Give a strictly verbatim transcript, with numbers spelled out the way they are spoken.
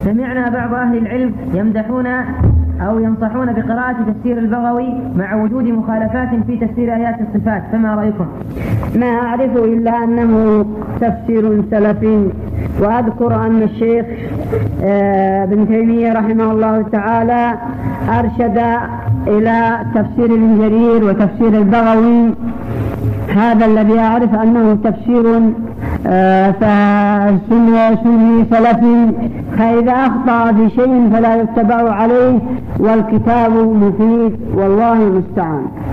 سمعنا بعض أهل العلم يمدحون أو ينصحون بقراءة تفسير البغوي مع وجود مخالفات في تفسير آيات الصفات، فما رأيكم؟ ما أعرف إلا أنه تفسير سلفي، وأذكر أن الشيخ ابن تيمية رحمه الله تعالى أرشد إلى تفسير ابن جرير وتفسير البغوي، هذا الذي أعرف أنه تفسير سني سلفي، فإذا أخطأ في شيء فلا يتبع عليه، والكتاب مفيد والله المستعان.